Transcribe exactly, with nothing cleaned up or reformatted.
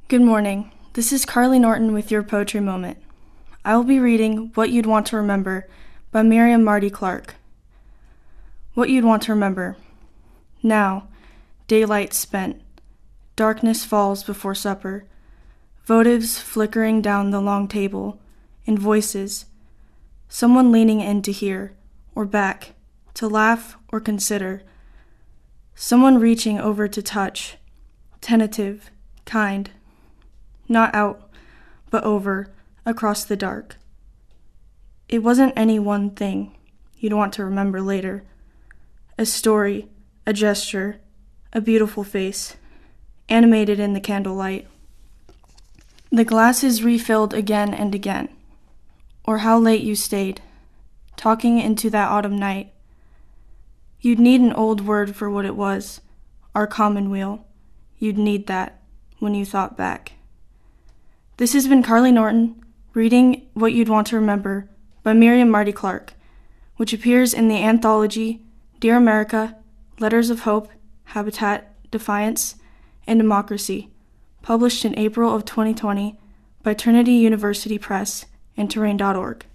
Good morning. This is Carly Norton with your Poetry Moment. I will be reading What You'd Want to Remember by Miriam Marty Clark. What you'd want to remember. Now, daylight spent. Darkness falls before supper. Votives flickering down the long table. And voices. Someone leaning in to hear, or back, to laugh or consider. Someone reaching over to touch. Tentative, kind. Not out, but over, across the dark. It wasn't any one thing you'd want to remember later. A story, a gesture, a beautiful face, animated in the candlelight. The glasses refilled again and again, or how late you stayed, talking into that autumn night. You'd need an old word for what it was, our commonweal. You'd need that when you thought back. This has been Carly Norton, reading What You'd Want to Remember by Miriam Marty Clark, which appears in the anthology Dear America, Letters of Hope, Habitat, Defiance, and Democracy, published in April of twenty twenty by Trinity University Press and Terrain dot org.